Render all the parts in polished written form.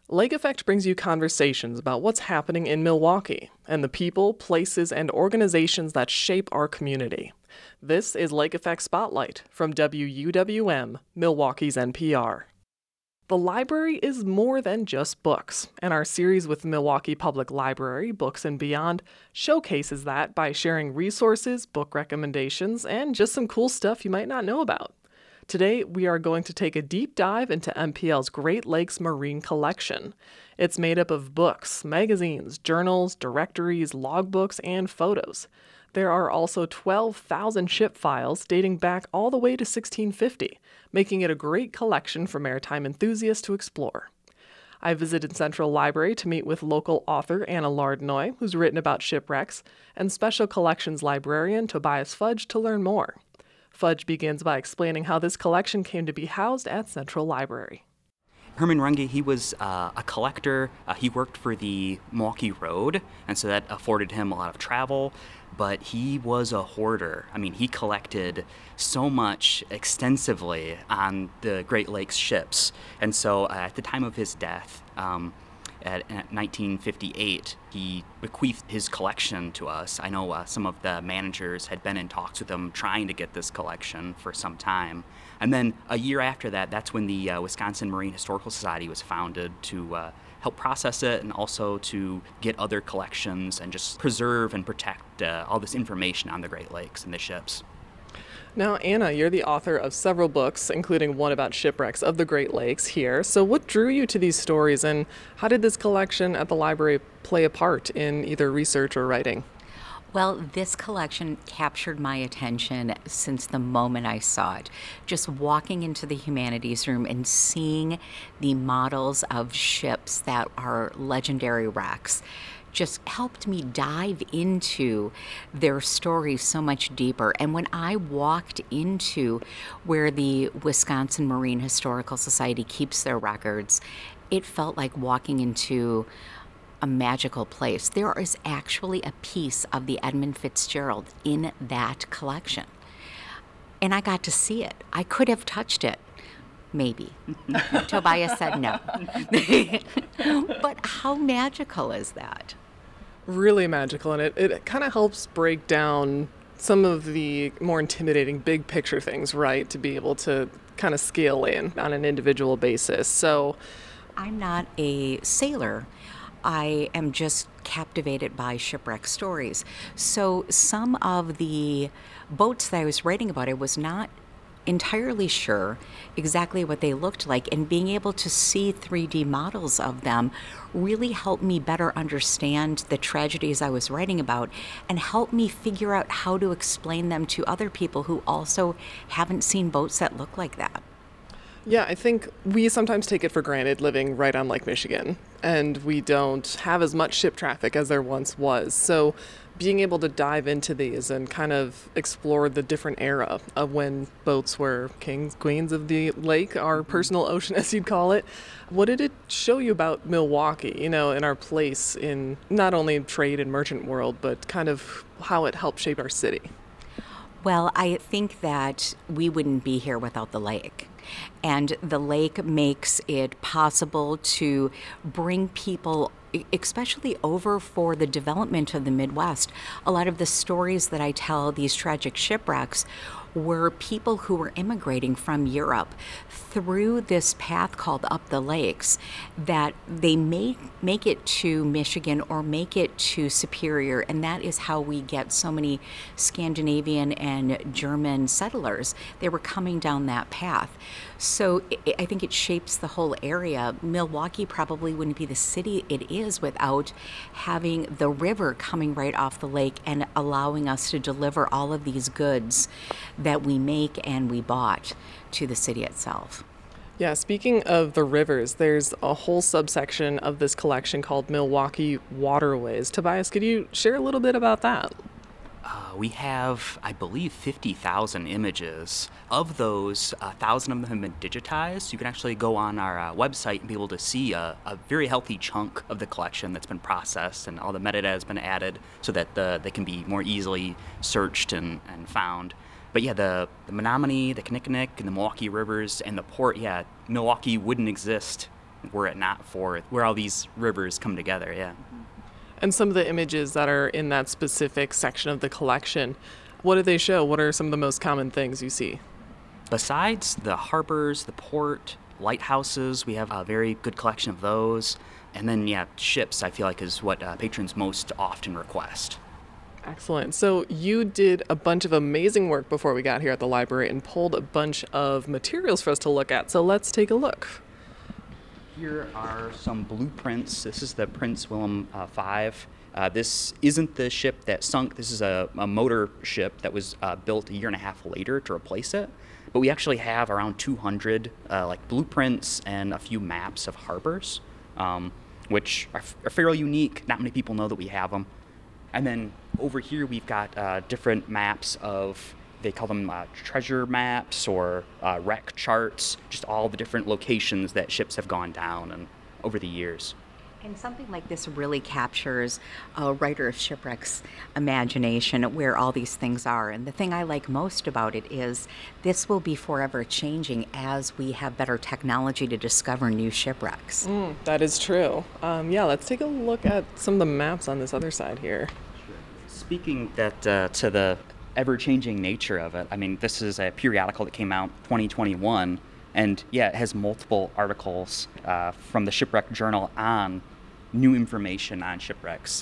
Lake Effect brings you conversations about what's happening in Milwaukee and the people, places, and organizations that shape our community. This is Lake Effect Spotlight from WUWM, Milwaukee's NPR. The library is more than just books, and our series with Milwaukee Public Library, Books and Beyond, showcases that by sharing resources, book recommendations, and just some cool stuff you might not know about. Today, we are going to take a deep dive into MPL's Great Lakes Marine Collection. It's made up of books, magazines, journals, directories, logbooks, and photos. There are also 12,000 ship files dating back all the way to 1650, making it a great collection for maritime enthusiasts to explore. I visited Central Library to meet with local author Anna Lardnoy, who's written about shipwrecks, and Special Collections librarian Tobias Fudge to learn more. Fudge begins by explaining how this collection came to be housed at Central Library. Herman Runge, he was a collector. He worked for the Milwaukee Road, and so that afforded him a lot of travel, but he was a hoarder. I mean, he collected so much extensively on the Great Lakes ships, and so at the time of his death, at 1958, he bequeathed his collection to us. I know some of the managers had been in talks with him trying to get this collection for some time. And then a year after that, that's when the Wisconsin Marine Historical Society was founded to help process it and also to get other collections and just preserve and protect all this information on the Great Lakes and the ships. Now, Anna, you're the author of several books, including one about shipwrecks of the Great Lakes here. So what drew you to these stories, and how did this collection at the library play a part in either research or writing? Well, this collection captured my attention since the moment I saw it. Just walking into the humanities room and seeing the models of ships that are legendary wrecks just helped me dive into their stories so much deeper. And when I walked into where the Wisconsin Marine Historical Society keeps their records, it felt like walking into a magical place. There is actually a piece of the Edmund Fitzgerald in that collection. And I got to see it. I could have touched it. Maybe. Tobias said no. But how magical is that? Really magical, and it kind of helps break down some of the more intimidating big picture things, right, to be able to kind of scale in on an individual basis. So I'm not a sailor. I am just captivated by shipwreck stories. So some of the boats that I was writing about, I was not entirely sure exactly what they looked like, and being able to see 3D models of them really helped me better understand the tragedies I was writing about and helped me figure out how to explain them to other people who also haven't seen boats that look like that. yeah, I think we sometimes take it for granted living right on Lake Michigan, and we don't have as much ship traffic as there once was. So being able to dive into these and kind of explore the different era of when boats were kings, queens of the lake, our personal ocean, as you'd call it, what did it show you about Milwaukee, in our place in not only trade and merchant world, but kind of how it helped shape our city? Well, I think that we wouldn't be here without the lake. And the lake makes it possible to bring people, especially over for the development of the Midwest. A lot of the stories that I tell, these tragic shipwrecks, were people who were immigrating from Europe through this path called Up the Lakes, that they make it to Michigan or make it to Superior, and that is how we get so many Scandinavian and German settlers. They were coming down that path. So I think it shapes the whole area. Milwaukee probably wouldn't be the city it is without having the river coming right off the lake and allowing us to deliver all of these goods that we make and we bought to the city itself. Yeah, speaking of the rivers, there's a whole subsection of this collection called Milwaukee Waterways. Tobias, could you share a little bit about that? We have, I believe, 50,000 images. Of those, 1,000 of them have been digitized. You can actually go on our website and be able to see a very healthy chunk of the collection that's been processed, and all the metadata has been added so that they can be more easily searched and found. But yeah, the Menominee, the Kinnickinnick, and the Milwaukee rivers and the port, yeah, Milwaukee wouldn't exist were it not for where all these rivers come together, yeah. And some of the images that are in that specific section of the collection, what do they show? What are some of the most common things you see? Besides the harbors, the port, lighthouses, we have a very good collection of those. And then, yeah, ships, I feel like, is what patrons most often request. Excellent. So you did a bunch of amazing work before we got here at the library and pulled a bunch of materials for us to look at. So let's take a look. Here are some blueprints. This is the Prince Willem V. This isn't the ship that sunk. This is a motor ship that was built a year and a half later to replace it. But we actually have around 200 blueprints and a few maps of harbors, which are fairly unique. Not many people know that we have them. And then over here we've got different maps of, they call them treasure maps or wreck charts, just all the different locations that ships have gone down and over the years. And something like this really captures a writer of shipwrecks' imagination where all these things are. And the thing I like most about it is this will be forever changing as we have better technology to discover new shipwrecks. That is true. Yeah, let's take a look at some of the maps on this other side here. Speaking that to the ever-changing nature of it, I mean, this is a periodical that came out 2021, and yeah, it has multiple articles from the Shipwreck Journal on new information on shipwrecks.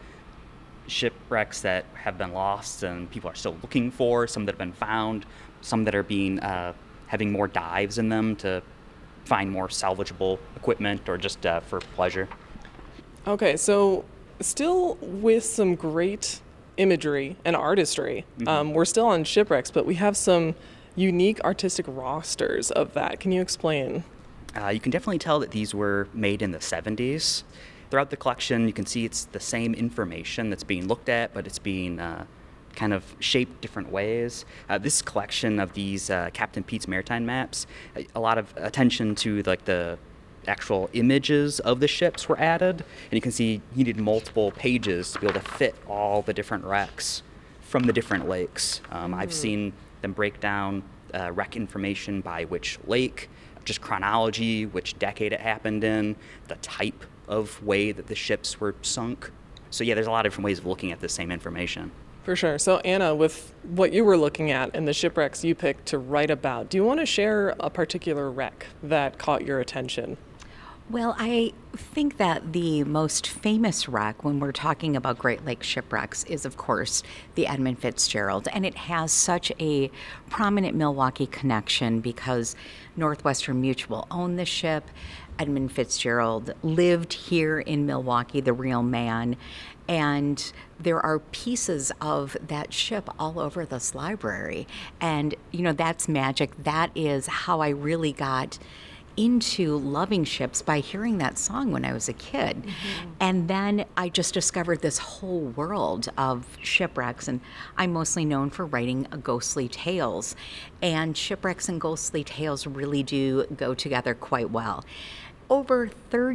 Shipwrecks that have been lost and people are still looking for, some that have been found, some that are being having more dives in them to find more salvageable equipment or just for pleasure. Okay, so still with some great imagery and artistry. We're still on shipwrecks, but we have some unique artistic rosters of that. Can you explain? You can definitely tell that these were made in the 70s. Throughout the collection, you can see it's the same information that's being looked at, but it's being kind of shaped different ways. This collection of these Captain Pete's Maritime maps, a lot of attention to like the actual images of the ships were added, and you can see he needed multiple pages to be able to fit all the different wrecks from the different lakes. I've seen them break down wreck information by which lake, just chronology, which decade it happened in, the type of way that the ships were sunk. So yeah, there's a lot of different ways of looking at the same information. For sure. So Anna, with what you were looking at and the shipwrecks you picked to write about, do you want to share a particular wreck that caught your attention? Well, I think that the most famous wreck when we're talking about Great Lakes shipwrecks is, of course, the Edmund Fitzgerald. And it has such a prominent Milwaukee connection because Northwestern Mutual owned the ship. Edmund Fitzgerald lived here in Milwaukee, the real man. And there are pieces of that ship all over this library. And, you know, that's magic. That is how I really got into loving ships by hearing that song when I was a kid. And then I just discovered this whole world of shipwrecks, and I'm mostly known for writing ghostly tales. And shipwrecks and ghostly tales really do go together quite well. Over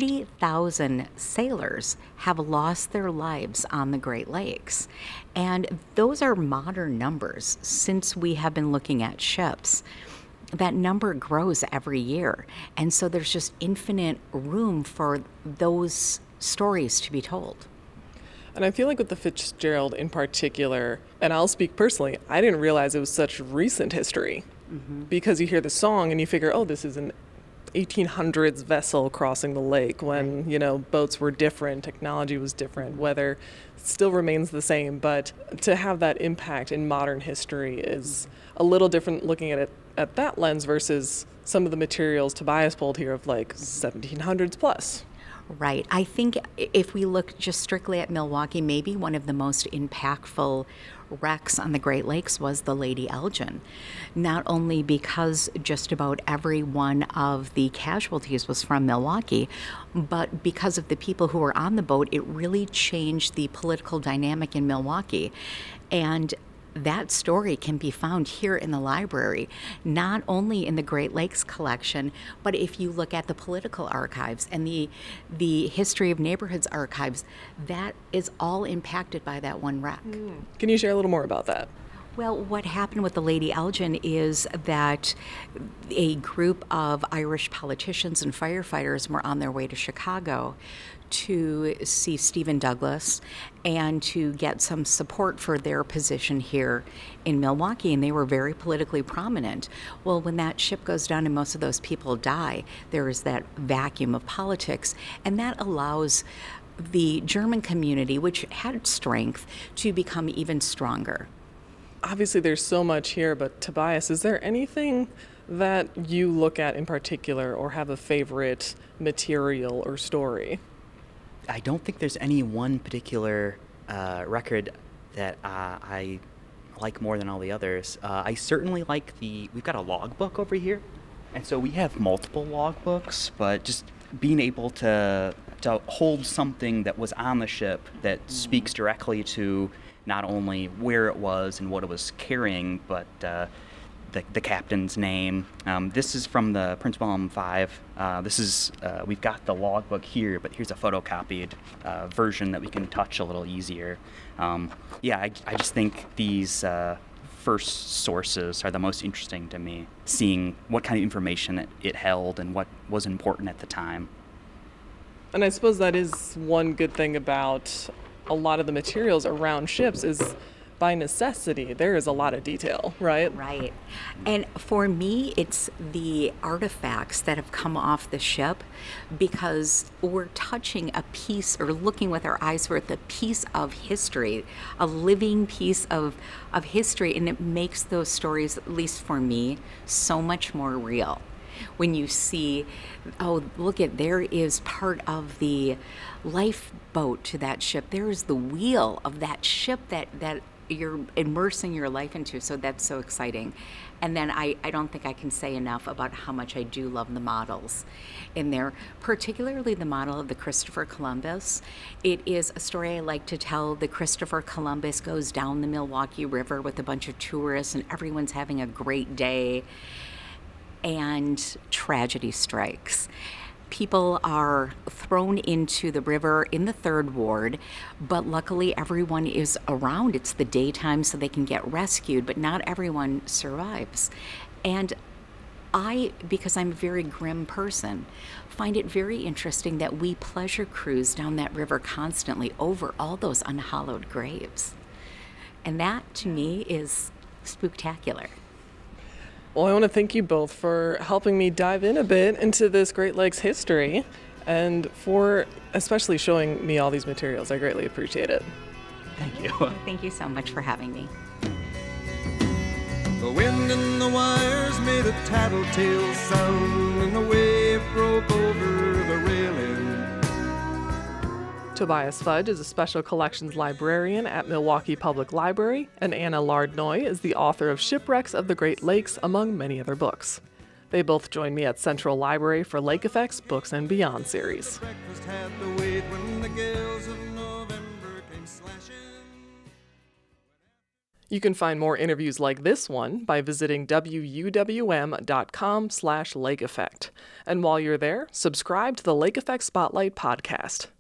30,000 sailors have lost their lives on the Great Lakes. And those are modern numbers since we have been looking at ships. That number grows every year. And so there's just infinite room for those stories to be told. And I feel like with the Fitzgerald in particular, and I'll speak personally, I didn't realize it was such recent history. Because you hear the song and you figure, oh, this is an 1800s vessel crossing the lake when, you know, boats were different, technology was different, weather still remains the same. But to have that impact in modern history is a little different looking at it at that lens versus some of the materials Tobias pulled here of like 1700s plus. Right. I think if we look just strictly at Milwaukee, maybe one of the most impactful wrecks on the Great Lakes was the Lady Elgin. Not only because just about every one of the casualties was from Milwaukee, but because of the people who were on the boat, it really changed the political dynamic in Milwaukee. And that story can be found here in the library, not only in the Great Lakes collection, but if you look at the political archives and the history of neighborhoods archives, that is all impacted by that one wreck. Can you share a little more about that? Well, what happened with the Lady Elgin is that a group of Irish politicians and firefighters were on their way to Chicago to see Stephen Douglas and to get some support for their position here in Milwaukee, and they were very politically prominent. Well, when that ship goes down and most of those people die, there is that vacuum of politics, and that allows the German community, which had strength, to become even stronger. Obviously, there's so much here, but Tobias, is there anything that you look at in particular or have a favorite material or story? I don't think there's any one particular record that I like more than all the others. I certainly like we've got a logbook over here, and so we have multiple logbooks, but just being able to hold something that was on the ship that speaks directly to not only where it was and what it was carrying, but the captain's name. This is from the Prince William V. We've got the logbook here, but here's a photocopied version that we can touch a little easier. I just think these first sources are the most interesting to me, seeing what kind of information it held and what was important at the time. And I suppose that is one good thing about a lot of the materials around ships is by necessity, there is a lot of detail, right? Right. And for me, it's the artifacts that have come off the ship, because we're touching a piece or looking with our eyes for the piece of history, a living piece of history, and it makes those stories, at least for me, so much more real. When you see, oh, look at, there is part of the lifeboat to that ship. There is the wheel of that ship that you're immersing your life into. So that's so exciting. And then I don't think I can say enough about how much I do love the models in there, particularly the model of the Christopher Columbus. It is a story I like to tell. The Christopher Columbus goes down the Milwaukee River with a bunch of tourists, and everyone's having a great day. And tragedy strikes. People are thrown into the river in the Third Ward, but luckily everyone is around. It's the daytime, so they can get rescued, but not everyone survives. And I, because I'm a very grim person, find it very interesting that we pleasure cruise down that river constantly over all those unhallowed graves. And that, to me, is spooktacular. Well, I want to thank you both for helping me dive in a bit into this Great Lakes history and for especially showing me all these materials. I greatly appreciate it. Thank you. Thank you so much for having me. The wind and the wires made a tattletale sound, and the wave broke over the railing. Tobias Fudge is a special collections librarian at Milwaukee Public Library, and Anna Lardnoy is the author of Shipwrecks of the Great Lakes, among many other books. They both joined me at Central Library for Lake Effect's Books and Beyond series. Breakfast had to wait when the gales of November came slashing. You can find more interviews like this one by visiting wuwm.com/Lake Effect. And while you're there, subscribe to the Lake Effect Spotlight podcast.